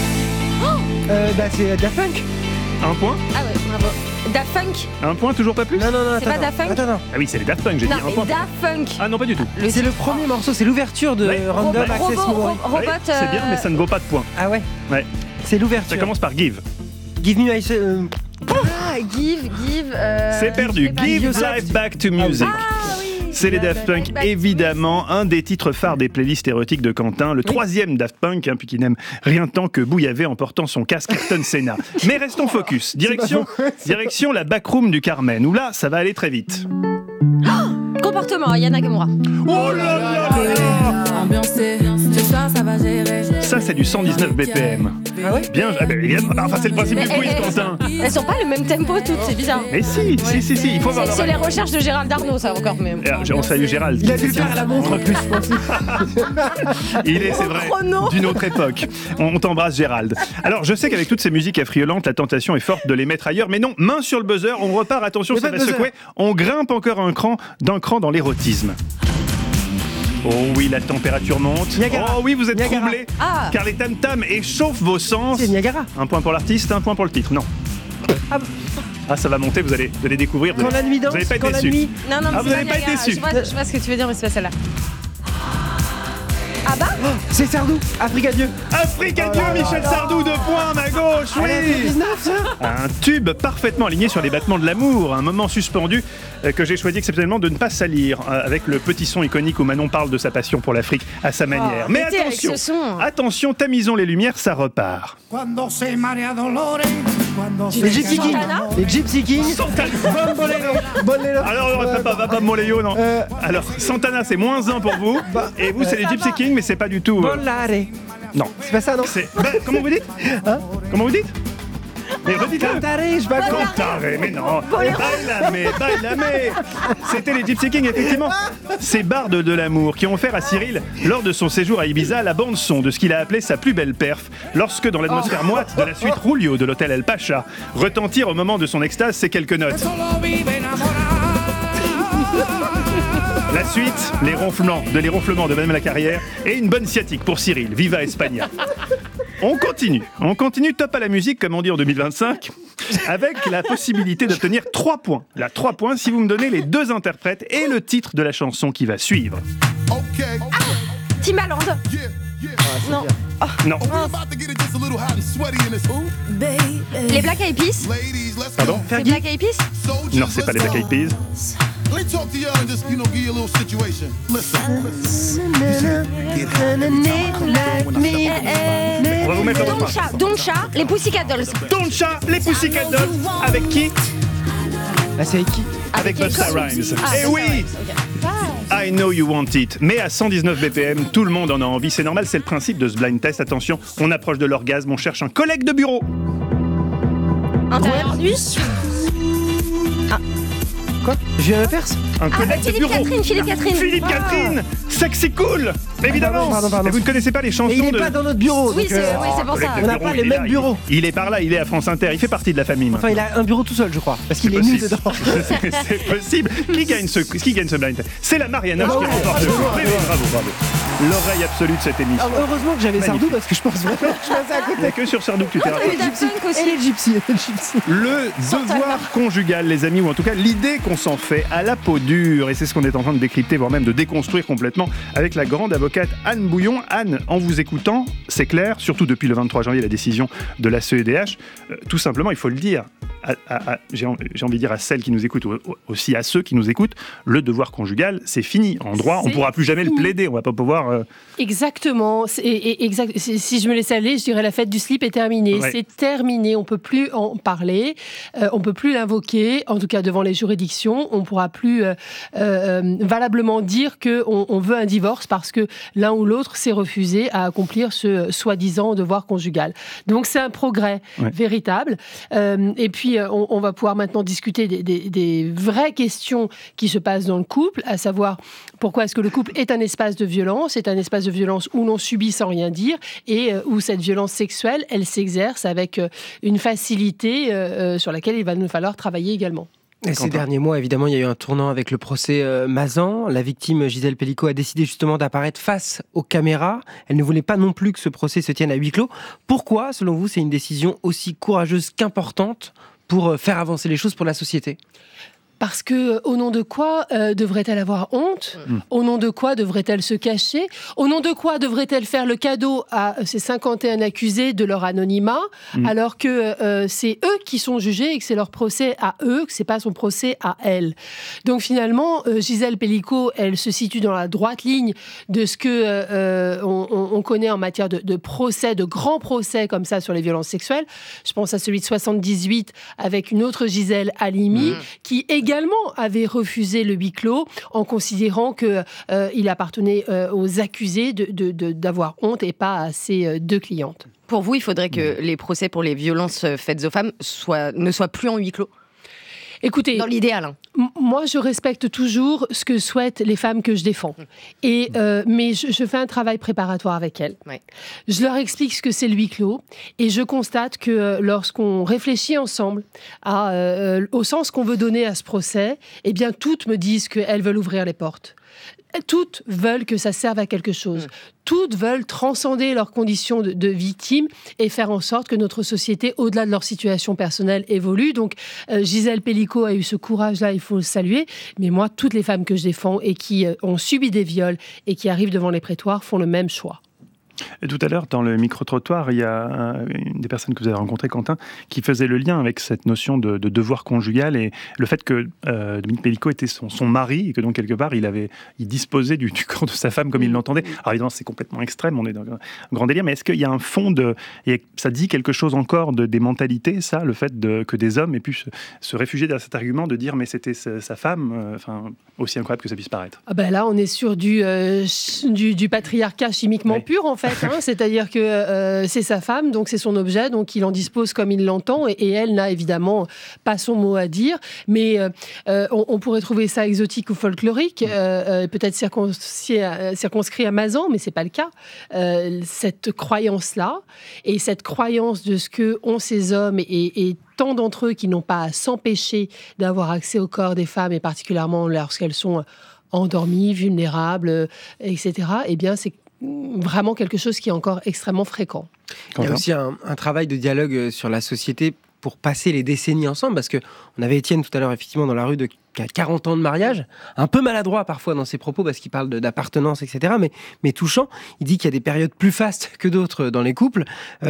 C'est Daft Punk.
Un point.
Ah ouais, bravo. Daft Punk.
Un point, toujours pas plus.
Non.
C'est pas Daft Punk.
Attends.
Ah oui, c'est les Daft Punk, j'ai dit un point.
Daft Punk.
Ah non, pas du tout.
C'est le premier morceau, c'est l'ouverture de Random Access Memory.
C'est bien, mais ça ne vaut pas de points.
Ah ouais. C'est l'ouverture.
Ça commence par Give.
Give me
Give.
C'est perdu. Give life back to music. C'est les Daft Punk, évidemment, un des titres phares des playlists érotiques de Quentin, le troisième Daft Punk, puis qui n'aime rien tant que bouillaver en portant son casque Ayrton Senna. Mais restons focus. Direction la backroom du Carmen, où là, ça va aller très vite.
Comportement, Yana Nakamura.
Oh là là!
Ambiancé, ça va gérer.
Ça, c'est du 119 BPM.
Ah ouais?
Bien, enfin, c'est le principe du quiz, Quentin.
Elles sont pas le même tempo toutes, c'est bizarre.
Mais si, il faut voir.
C'est les recherches de Gérald Darnaud, ça encore même.
On salue Gérald.
Il a dû le faire à la montre en plus.
Il est, c'est vrai, d'une autre époque. On t'embrasse, Gérald. Alors, je sais qu'avec toutes ces musiques affriolantes, la tentation est forte de les mettre ailleurs, mais non, main sur le buzzer, on repart, attention, ça va secouer. On grimpe encore d'un cran dans l'érotisme. Oh oui, la température monte.
Niagara.
Oh oui, vous êtes
Niagara.
troublés. Car les tam-tams échauffent vos sens.
C'est Niagara.
Un point pour l'artiste, un point pour le titre. Non. Ça va monter, vous allez découvrir.
Quand la nuit danse,
vous n'allez pas être
la
déçus.
nuit.
Non, mais
vous n'allez pas être déçus.
Je vois ce que tu veux dire, mais c'est pas celle-là. Ah bah
c'est Sardou, Africa Dieu.
Africa Dieu, Michel Sardou, 2 points à ma gauche, oui.
Allez, 19, ça.
Un tube parfaitement aligné sur les battements de l'amour, un moment suspendu que j'ai choisi exceptionnellement de ne pas salir, avec le petit son iconique où Manon parle de sa passion pour l'Afrique à sa manière. Mais attention, tamisons les lumières, ça repart.
Les Gypsy Kings. Les Gypsy Kings.
Bolero. Alors, va pas Moléo, non. Alors, Santana, c'est -1 pour vous. Et vous, c'est les Gypsy Kings, mais c'est pas du tout.
Bollare.
Non.
C'est pas ça, non.
Comment vous dites Comment vous dites Mais redites-le.
Cantaré, je vais
Cantaré, mais non. Bailame. C'était les Gypsy Kings, effectivement. Ces bardes de l'amour qui ont offert à Cyril, lors de son séjour à Ibiza, la bande-son de ce qu'il a appelé sa plus belle perf, lorsque dans l'atmosphère moite de la suite Julio de l'hôtel El Pacha, retentirent au moment de son extase ces quelques notes. La suite, les ronflements de Madame la Carrière et une bonne sciatique pour Cyril. Viva España. On continue top à la musique, comme on dit en 2025, avec la possibilité d'obtenir 3 points. Là, 3 points si vous me donnez les 2 interprètes et le titre de la chanson qui va suivre.
Timbaland. Non.
Non.
Les Black Eyed Peas.
Pardon?
Les Black Eyed Peas.
Non, c'est pas les Black Eyed Peas.
Let me talk to y'all and just, give you a little situation. Listen.
On va vous mettre le refrain.
Doncha, les Pussycat Dolls.
Doncha, les Pussycat Dolls. Avec qui?
C'est avec qui?
Avec Busta Rhymes. Eh oui! I know you want it. Mais à 119 BPM, tout le monde en a envie. C'est normal, c'est le principe de ce blind test. Attention, on approche de l'orgasme, on cherche un collègue de bureau.
Intérieur nuit.
Quoi? Julien Lepers?
Un collègue de bureau. Philippe Catherine. Sexy cool. Évidemment.
Pardon.
Mais vous ne connaissez pas les chansons
il n'est pas dans notre bureau.
Oui, c'est pour ça.
On n'a pas les mêmes bureaux.
Il est par là, il est à France Inter, il fait partie de la famille.
Enfin, il a un bureau tout seul, je crois, parce qu'il est nu dedans.
C'est possible. Qui gagne ce blind test? C'est la Marianne qui remporte le jeu. Bravo. L'oreille absolue de cette émission.
Alors, heureusement que j'avais Sardou, parce que je pense vraiment que je passais à côté.
Il n'y a que sur Sardou que tu t'es raconté.
Et les gypsies.
Le devoir conjugal, les amis, ou en tout cas l'idée qu'on s'en fait à la peau dure. Et c'est ce qu'on est en train de décrypter, voire même de déconstruire complètement avec la grande avocate Anne Bouillon. Anne, en vous écoutant, c'est clair, surtout depuis le 23 janvier, la décision de la CEDH, tout simplement, il faut le dire, j'ai envie de dire à celles qui nous écoutent, aussi à ceux qui nous écoutent, le devoir conjugal, c'est fini. En droit, on ne pourra plus jamais le plaider, on ne va pas pouvoir...
Exactement. Si je me laisse aller, je dirais la fête du slip est terminée. Ouais. C'est terminé, on ne peut plus en parler, on ne peut plus l'invoquer, en tout cas devant les juridictions, on ne pourra plus valablement dire qu'on veut un divorce parce que l'un ou l'autre s'est refusé à accomplir ce soi-disant devoir conjugal. Donc c'est un progrès véritable. Et puis on va pouvoir maintenant discuter des vraies questions qui se passent dans le couple, à savoir pourquoi est-ce que le couple est un espace de violence, est un espace de violence où l'on subit sans rien dire et où cette violence sexuelle, elle s'exerce avec une facilité sur laquelle il va nous falloir travailler également.
Et ces derniers mois, évidemment, il y a eu un tournant avec le procès Mazan. La victime, Gisèle Pellicot, a décidé justement d'apparaître face aux caméras. Elle ne voulait pas non plus que ce procès se tienne à huis clos. Pourquoi, selon vous, c'est une décision aussi courageuse qu'importante pour faire avancer les choses pour la société ?
Parce que, au nom de quoi devrait-elle avoir honte ? Au nom de quoi devrait-elle se cacher ? Au nom de quoi devrait-elle faire le cadeau à ces 51 accusés de leur anonymat, alors que c'est eux qui sont jugés et que c'est leur procès à eux, que c'est pas son procès à elle. Donc finalement, Gisèle Pellicot, elle se situe dans la droite ligne de ce que on connaît en matière de procès, de grands procès comme ça sur les violences sexuelles. Je pense à celui de 78 avec une autre Gisèle Halimi, qui également avait refusé le huis clos en considérant qu'il appartenait aux accusés d'avoir honte et pas à ses 2 clientes.
Pour vous, il faudrait que les procès pour les violences faites aux femmes ne soient plus en huis clos ?
Écoutez,
dans l'idéal.
Moi, je respecte toujours ce que souhaitent les femmes que je défends. Et, mais je fais un travail préparatoire avec elles. Ouais. Je leur explique ce que c'est le huis clos. Et je constate que lorsqu'on réfléchit ensemble au sens qu'on veut donner à ce procès, eh bien, toutes me disent qu'elles veulent ouvrir les portes. Toutes veulent que ça serve à quelque chose. Toutes veulent transcender leurs conditions de victimes et faire en sorte que notre société, au-delà de leur situation personnelle, évolue. Donc, Gisèle Pellicot a eu ce courage-là, il faut le saluer. Mais moi, toutes les femmes que je défends et qui ont subi des viols et qui arrivent devant les prétoires font le même choix.
Et tout à l'heure, dans le micro-trottoir, il y a une des personnes que vous avez rencontrées, Quentin, qui faisait le lien avec cette notion de devoir conjugal et le fait que Dominique Pellicot était son mari et que donc quelque part il disposait du corps de sa femme comme il l'entendait. Alors évidemment, c'est complètement extrême, on est dans un grand délire, mais est-ce qu'il y a un fond ça dit quelque chose encore des mentalités, ça, le fait que des hommes aient pu se réfugier derrière cet argument de dire mais c'était sa femme, aussi incroyable que ça puisse paraître.
Ah ben là, on est sur du patriarcat chimiquement pur, en fait. hein, c'est-à-dire que c'est sa femme, donc c'est son objet, donc il en dispose comme il l'entend, et elle n'a évidemment pas son mot à dire, mais on pourrait trouver ça exotique ou folklorique, peut-être circonscrit à Mazan, mais c'est pas le cas. Cette croyance-là, et cette croyance de ce que ont ces hommes, et tant d'entre eux qui n'ont pas à s'empêcher d'avoir accès au corps des femmes, et particulièrement lorsqu'elles sont endormies, vulnérables, etc., eh bien, c'est vraiment quelque chose qui est encore extrêmement fréquent.
Il y a aussi un travail de dialogue sur la société pour passer les décennies ensemble, parce qu'on avait Étienne tout à l'heure, effectivement, dans la rue, qui a 40 ans de mariage, un peu maladroit parfois dans ses propos, parce qu'il parle d'appartenance, etc., mais touchant. Il dit qu'il y a des périodes plus fastes que d'autres dans les couples.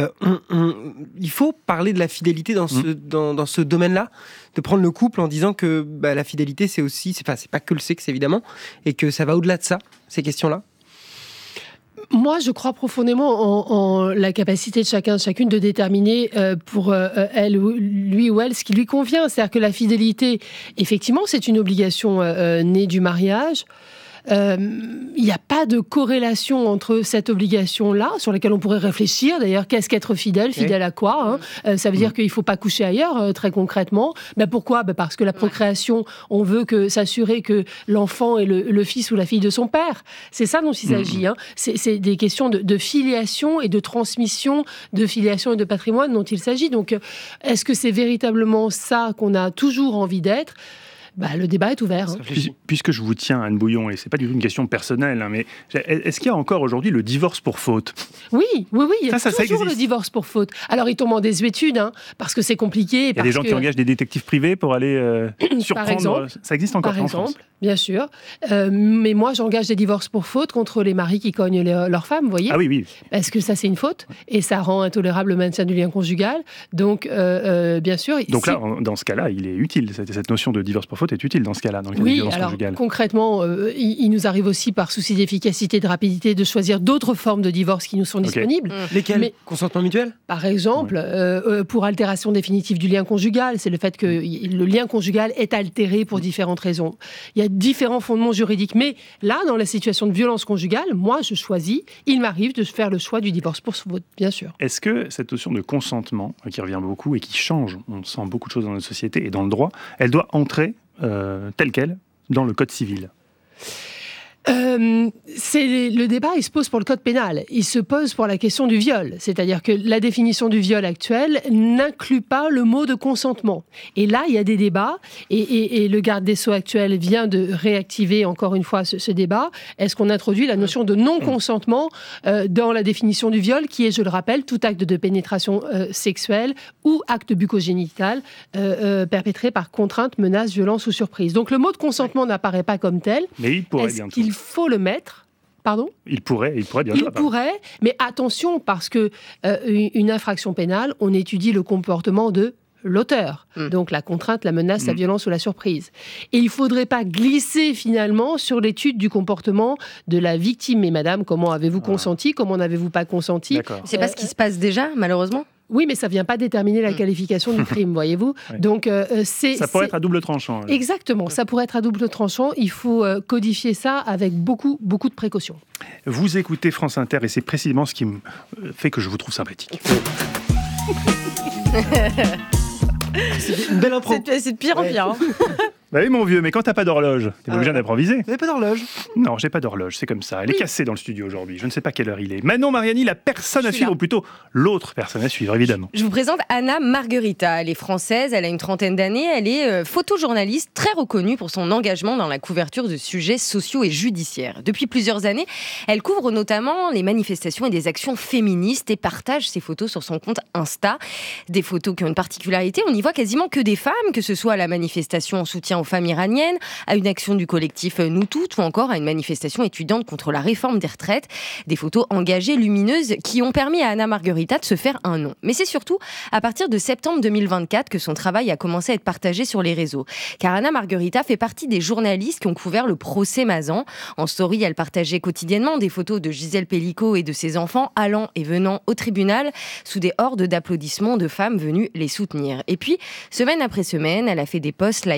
Il faut parler de la fidélité dans ce domaine-là, de prendre le couple en disant que la fidélité, c'est aussi, c'est pas que le sexe, évidemment, et que ça va au-delà de ça, ces questions-là.
Moi, je crois profondément en la capacité de chacune de déterminer pour lui ou elle ce qui lui convient. C'est-à-dire que la fidélité, effectivement, c'est une obligation née du mariage. Il n'y a pas de corrélation entre cette obligation-là, sur laquelle on pourrait réfléchir. D'ailleurs, qu'est-ce qu'être fidèle ? Fidèle à quoi, hein ? Ça veut dire qu'il ne faut pas coucher ailleurs, très concrètement. Pourquoi ? Parce que la procréation, on veut s'assurer que l'enfant est le fils ou la fille de son père. C'est ça dont il s'agit. Hein. C'est des questions de filiation et de transmission, de filiation et de patrimoine dont il s'agit. Donc, est-ce que c'est véritablement ça qu'on a toujours envie d'être ? Le débat est ouvert.
Puisque je vous tiens, Anne Bouillon, et c'est pas du tout une question personnelle, mais est-ce qu'il y a encore aujourd'hui le divorce pour faute ?
Oui, il y a toujours le divorce pour faute. Alors, il tombe en désuétude, parce que c'est compliqué.
Il y a des gens qui engagent des détectives privés pour aller surprendre.
Par exemple,
ça existe encore
en
France ?
Bien sûr. Mais moi, j'engage des divorces pour faute contre les maris qui cognent leurs femmes, vous voyez ?
Ah oui.
Parce que ça, c'est une faute, et ça rend intolérable le maintien du lien conjugal. Donc, bien sûr...
Donc là, dans ce cas-là, il est utile. Cette notion de divorce pour faute est utile dans ce cas-là, dans le cas de violence conjugale.
Concrètement, il nous arrive aussi, par souci d'efficacité et de rapidité, de choisir d'autres formes de divorce qui nous sont disponibles.
Lesquelles ? Consentement mutuel ?
Par exemple, pour altération définitive du lien conjugal, c'est le fait que le lien conjugal est altéré pour différentes raisons. Il y a différents fondements juridiques. Mais là, dans la situation de violence conjugale, moi, il m'arrive de faire le choix du divorce pour faute, bien sûr.
Est-ce que cette notion de consentement, qui revient beaucoup et qui change, on sent beaucoup de choses dans notre société et dans le droit, elle doit entrer telle quelle dans le code civil ?
Le débat, il se pose pour le code pénal. Il se pose pour la question du viol. C'est-à-dire que la définition du viol actuelle n'inclut pas le mot de consentement. Et là, il y a des débats. Et le garde des Sceaux actuel vient de réactiver encore une fois ce débat. Est-ce qu'on introduit la notion de non-consentement dans la définition du viol, qui est, je le rappelle, tout acte de pénétration sexuelle ou acte bucco-génital perpétré par contrainte, menace, violence ou surprise. Donc le mot de consentement n'apparaît pas comme tel.
Mais il pourrait bientôt.
Il faut le mettre. Pardon ?
Il pourrait bientôt.
Il pourrait, mais attention, parce que une infraction pénale, on étudie le comportement de l'auteur. Donc la contrainte, la menace, la violence ou la surprise. Et il ne faudrait pas glisser finalement sur l'étude du comportement de la victime. Mais madame, comment avez-vous consenti ? Comment n'avez-vous pas consenti ?
C'est pas ce qui se passe déjà, malheureusement ?
Oui, mais ça ne vient pas déterminer la qualification du crime, voyez-vous.
Ouais.
Donc,
ça pourrait être à double tranchant.
Exactement, ça pourrait être à double tranchant. Il faut codifier ça avec beaucoup de précautions.
Vous écoutez France Inter et c'est précisément ce qui me fait que je vous trouve sympathique.
C'est une belle impro.
C'est de pire en pire.
Bah oui, mon vieux, mais quand t'as pas d'horloge, t'es pas obligé d'improviser.
Vous n'avez pas d'horloge ?
Non, j'ai pas d'horloge, c'est comme ça. Elle est cassée dans le studio aujourd'hui. Je ne sais pas quelle heure il est. Manon Mariani, la personne à suivre, ou plutôt l'autre personne à suivre, évidemment.
Je vous présente Anna Margherita. Elle est française, elle a une trentaine d'années. Elle est photojournaliste très reconnue pour son engagement dans la couverture de sujets sociaux et judiciaires. Depuis plusieurs années, elle couvre notamment les manifestations et des actions féministes et partage ses photos sur son compte Insta. Des photos qui ont une particularité, on n'y voit quasiment que des femmes, que ce soit à la manifestation en soutien aux femmes iraniennes, à une action du collectif Nous Toutes ou encore à une manifestation étudiante contre la réforme des retraites. Des photos engagées, lumineuses, qui ont permis à Anna Margherita de se faire un nom. Mais c'est surtout à partir de septembre 2024 que son travail a commencé à être partagé sur les réseaux. Car Anna Margherita fait partie des journalistes qui ont couvert le procès Mazan. En story, elle partageait quotidiennement des photos de Gisèle Pellicot et de ses enfants allant et venant au tribunal sous des hordes d'applaudissements de femmes venues les soutenir. Et puis, semaine après semaine, elle a fait des posts likés des milliers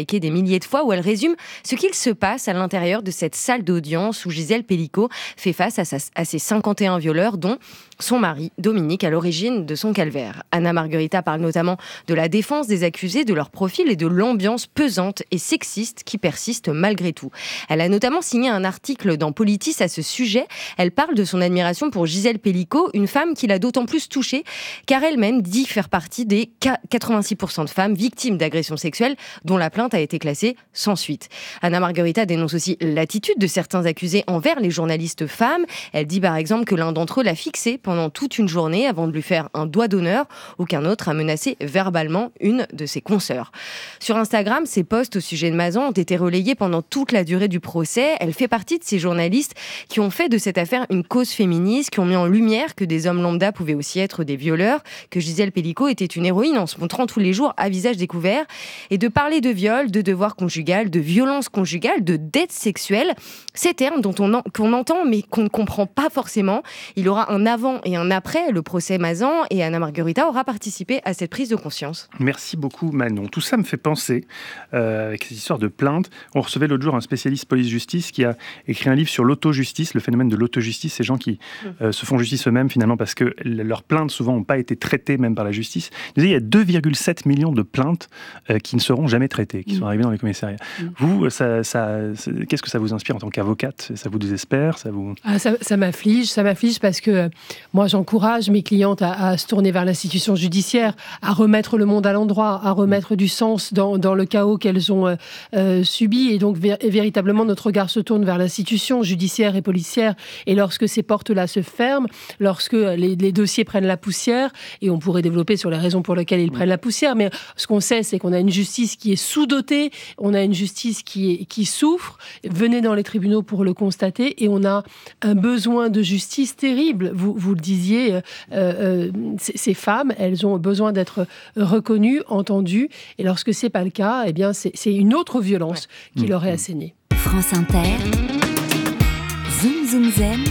milliers de fois où elle résume ce qu'il se passe à l'intérieur de cette salle d'audience où Gisèle Pelicot fait face à ses 51 violeurs, dont son mari, Dominique, à l'origine de son calvaire. Anna Margarita parle notamment de la défense des accusés, de leur profil et de l'ambiance pesante et sexiste qui persiste malgré tout. Elle a notamment signé un article dans Politis à ce sujet. Elle parle de son admiration pour Gisèle Pelicot, une femme qui l'a d'autant plus touchée car elle-même dit faire partie des 86% de femmes victimes d'agressions sexuelles dont la plainte a été classée sans suite. Anna Margarita dénonce aussi l'attitude de certains accusés envers les journalistes femmes. Elle dit par exemple que l'un d'entre eux l'a fixée pendant toute une journée avant de lui faire un doigt d'honneur ou qu'un autre a menacé verbalement une de ses consoeurs. Sur Instagram, ses posts au sujet de Mazan ont été relayés pendant toute la durée du procès. Elle fait partie de ces journalistes qui ont fait de cette affaire une cause féministe, qui ont mis en lumière que des hommes lambda pouvaient aussi être des violeurs, que Gisèle Pelicot était une héroïne en se montrant tous les jours à visage découvert, et de parler de viol, de devoir conjugal, de violence conjugale, de dette sexuelle, ces termes qu'on entend mais qu'on ne comprend pas forcément. Il y aura un avant et un après le procès Mazan, et Anna Margarita aura participé à cette prise de conscience.
Merci beaucoup Manon. Tout ça me fait penser, avec ces histoires de plaintes, on recevait l'autre jour un spécialiste police-justice qui a écrit un livre sur l'auto-justice, le phénomène de l'auto-justice, ces gens qui se font justice eux-mêmes finalement parce que leurs plaintes souvent n'ont pas été traitées même par la justice. Il y a 2,7 millions de plaintes qui ne seront jamais traitées, qui sont arrivées dans les commissariats. Vous, qu'est-ce que ça vous inspire en tant qu'avocate ? Ça vous désespère ?
Ça m'afflige parce que moi j'encourage mes clientes à se tourner vers l'institution judiciaire, à remettre le monde à l'endroit, à remettre du sens dans le chaos qu'elles ont subi, et donc véritablement notre regard se tourne vers l'institution judiciaire et policière, et lorsque ces portes-là se ferment, lorsque les dossiers prennent la poussière, et on pourrait développer sur les raisons pour lesquelles ils prennent la poussière, mais ce qu'on sait c'est qu'on a une justice qui est sous-dotée, on a une justice qui souffre, venez dans les tribunaux pour le constater, et on a un besoin de justice terrible. Vous le disiez, ces femmes, elles ont besoin d'être reconnues, entendues, et lorsque c'est pas le cas, eh bien c'est une autre violence qui leur est assénée.
France Inter, Zoom Zoom Zen,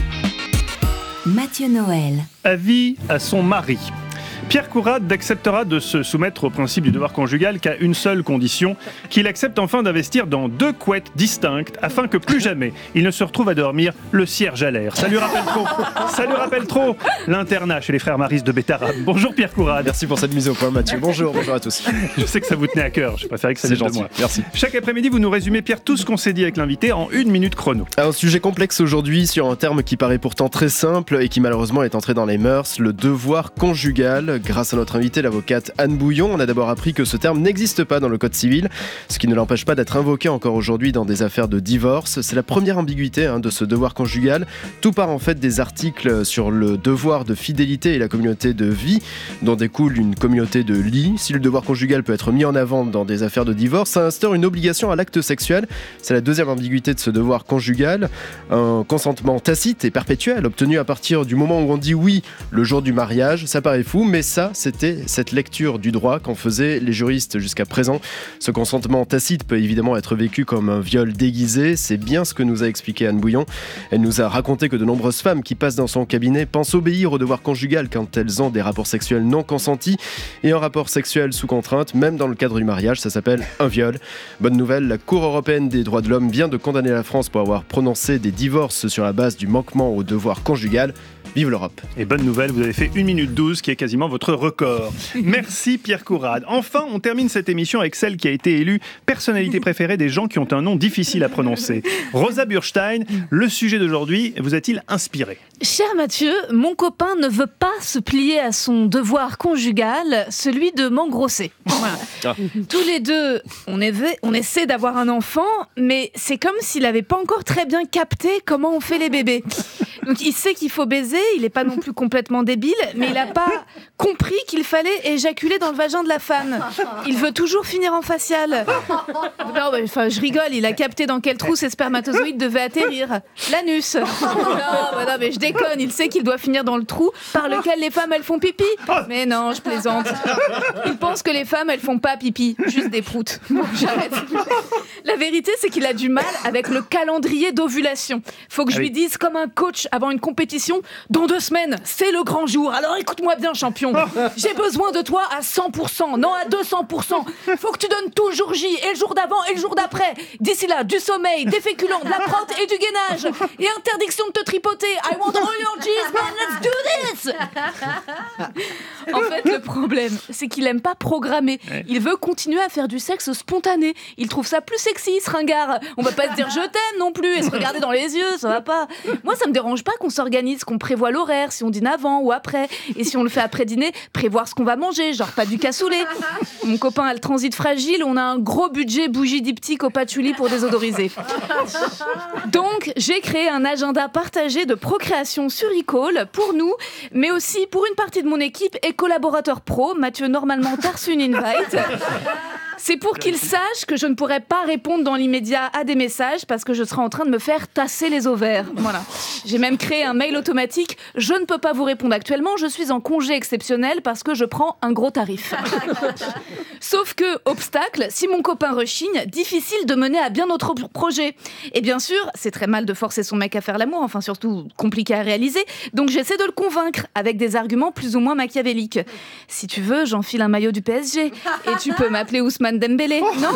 Mathieu Noël.
Avis à son mari. Pierre Courade acceptera de se soumettre au principe du devoir conjugal qu'à une seule condition, qu'il accepte enfin d'investir dans 2 couettes distinctes afin que plus jamais il ne se retrouve à dormir le cierge à l'air. Ça lui rappelle trop l'internat chez les frères Maris de Bétarab. Bonjour Pierre Courade.
Merci pour cette mise au point Mathieu. Bonjour à tous.
Je sais que ça vous tenait à cœur, je préférais que ça vienne de moi.
Merci.
Chaque après-midi, vous nous résumez Pierre tout ce qu'on s'est dit avec l'invité en 1 minute chrono.
Un sujet complexe aujourd'hui sur un terme qui paraît pourtant très simple et qui malheureusement est entré dans les mœurs, le devoir conjugal. Grâce à notre invitée, l'avocate Anne Bouillon, on a d'abord appris que ce terme n'existe pas dans le Code civil, ce qui ne l'empêche pas d'être invoqué encore aujourd'hui dans des affaires de divorce. C'est la première ambiguïté de ce devoir conjugal. Tout part en fait des articles sur le devoir de fidélité et la communauté de vie, dont découle une communauté de lit. Si le devoir conjugal peut être mis en avant dans des affaires de divorce, ça instaure une obligation à l'acte sexuel. C'est la deuxième ambiguïté de ce devoir conjugal. Un consentement tacite et perpétuel, obtenu à partir du moment où on dit oui le jour du mariage. Ça paraît fou, mais ça, c'était cette lecture du droit qu'en faisaient les juristes jusqu'à présent. Ce consentement tacite peut évidemment être vécu comme un viol déguisé. C'est bien ce que nous a expliqué Anne Bouillon. Elle nous a raconté que de nombreuses femmes qui passent dans son cabinet pensent obéir au devoir conjugal quand elles ont des rapports sexuels non consentis et un rapport sexuel sous contrainte, même dans le cadre du mariage. Ça s'appelle un viol. Bonne nouvelle, la Cour européenne des droits de l'homme vient de condamner la France pour avoir prononcé des divorces sur la base du manquement au devoir conjugal. Vive l'Europe.
Et bonne nouvelle, vous avez fait 1 minute 12, qui est quasiment votre record. Merci Pierre Courade. Enfin, on termine cette émission avec celle qui a été élue personnalité préférée des gens qui ont un nom difficile à prononcer. Rosa Burstein, le sujet d'aujourd'hui vous a-t-il inspiré ?
Cher Mathieu, mon copain ne veut pas se plier à son devoir conjugal, celui de m'engrosser. Voilà. Tous les deux, on essaie d'avoir un enfant, mais c'est comme s'il n'avait pas encore très bien capté comment on fait les bébés. Donc il sait qu'il faut baiser, il n'est pas non plus complètement débile, mais il n'a pas compris qu'il fallait éjaculer dans le vagin de la femme. Il veut toujours finir en facial. Non, je rigole, il a capté dans quel trou ses spermatozoïdes devaient atterrir. L'anus. Non, mais je déconne, il sait qu'il doit finir dans le trou par lequel les femmes, elles font pipi. Mais non, je plaisante. Il pense que les femmes, elles font pas pipi, juste des proutes. Bon, j'arrête. La vérité, c'est qu'il a du mal avec le calendrier d'ovulation. Faut que je lui dise comme un coach à avant une compétition dans 2 semaines. C'est le grand jour. Alors écoute-moi bien, champion. J'ai besoin de toi à 100%, non à 200%. Faut que tu donnes tout le jour J, et le jour d'avant et le jour d'après. D'ici là, du sommeil, des féculents, de la prot et du gainage. Et interdiction de te tripoter. I want all your G's, man, let's do this. En fait, le problème, c'est qu'il aime pas programmer. Il veut continuer à faire du sexe spontané. Il trouve ça plus sexy, ce ringard. On va pas se dire je t'aime non plus et se regarder dans les yeux, ça va pas. Moi, ça me dérange pas qu'on s'organise, qu'on prévoit l'horaire, si on dîne avant ou après. Et si on le fait après dîner, prévoir ce qu'on va manger, genre pas du cassoulet. Mon copain a le transit fragile, on a un gros budget bougie diptyque au patchouli pour désodoriser. Donc, j'ai créé un agenda partagé de procréation sur e-call pour nous, mais aussi pour une partie de mon équipe et collaborateur pro. Mathieu, normalement, t'as reçu une invite. C'est pour qu'il sache que je ne pourrai pas répondre dans l'immédiat à des messages parce que je serai en train de me faire tasser les ovaires. Voilà. J'ai même créé un mail automatique. Je ne peux pas vous répondre actuellement, je suis en congé exceptionnel parce que je prends un gros tarif. Sauf que, obstacle, si mon copain rechigne, difficile de mener à bien notre projet. Et bien sûr, c'est très mal de forcer son mec à faire l'amour, enfin surtout compliqué à réaliser, donc j'essaie de le convaincre avec des arguments plus ou moins machiavéliques. Si tu veux, j'enfile un maillot du PSG et tu peux m'appeler Ousmane Dembélé, non?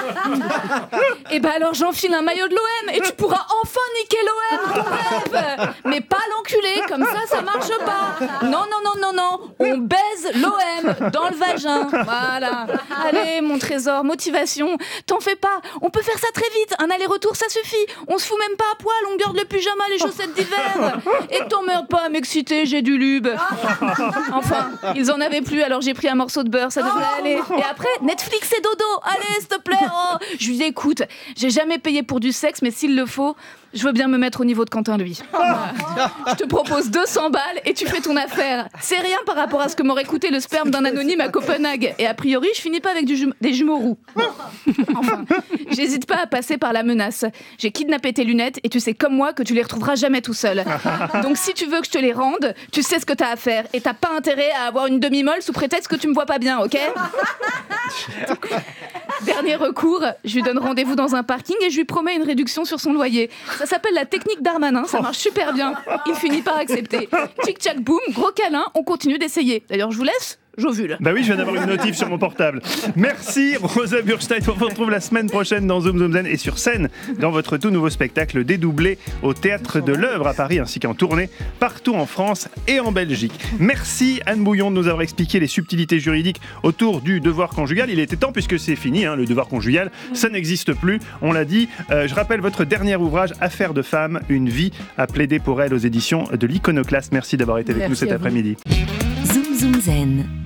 Et bah alors j'enfile un maillot de l'OM et tu pourras enfin niquer l'OM, ton rêve. Mais pas l'enculer, comme ça marche pas. Non, on baise l'OM dans le vagin. Voilà. Allez, mon trésor, motivation. T'en fais pas, on peut faire ça très vite. Un aller-retour, ça suffit. On se fout même pas à poil, on garde le pyjama, les chaussettes d'hiver. Et t'emmerdes pas à m'exciter, j'ai du lube. Enfin, ils en avaient plus, alors j'ai pris un morceau de beurre, ça devrait aller. Et après, Netflix et dodo. Allez, s'il te plaît. Oh. Je lui dis, écoute, j'ai jamais payé pour du sexe, mais s'il le faut, je veux bien me mettre au niveau de Quentin, lui. Je te propose 200 balles et tu fais ton affaire. C'est rien par rapport à ce que m'aurait coûté le sperme d'un anonyme à Copenhague. Et a priori, je finis pas avec des jumeaux roux. Enfin, j'hésite pas à passer par la menace. J'ai kidnappé tes lunettes et tu sais comme moi que tu les retrouveras jamais tout seul. Donc si tu veux que je te les rende, tu sais ce que t'as à faire. Et t'as pas intérêt à avoir une demi-molle sous prétexte que tu me vois pas bien, ok? Dernier recours, je lui donne rendez-vous dans un parking et je lui promets une réduction sur son loyer. Ça s'appelle la technique Darmanin, ça marche super bien. Il finit par accepter. Tic-tac boum, gros câlin, on continue d'essayer. D'ailleurs, je vous laisse, j'ovule.
Bah oui, je viens d'avoir une notif sur mon portable. Merci Rosa Burstein, on vous retrouve la semaine prochaine dans Zoom Zoom Zen et sur scène dans votre tout nouveau spectacle Dédoublé au Théâtre de l'Œuvre à Paris ainsi qu'en tournée partout en France et en Belgique. Merci Anne Bouillon de nous avoir expliqué les subtilités juridiques autour du devoir conjugal. Il était temps puisque c'est fini, le devoir conjugal, ça n'existe plus, on l'a dit. Je rappelle votre dernier ouvrage, Affaires de femmes, une vie à plaider pour elle aux éditions de l'Iconoclaste. Merci d'avoir été avec nous cet après-midi.
Zoom Zoom Zen.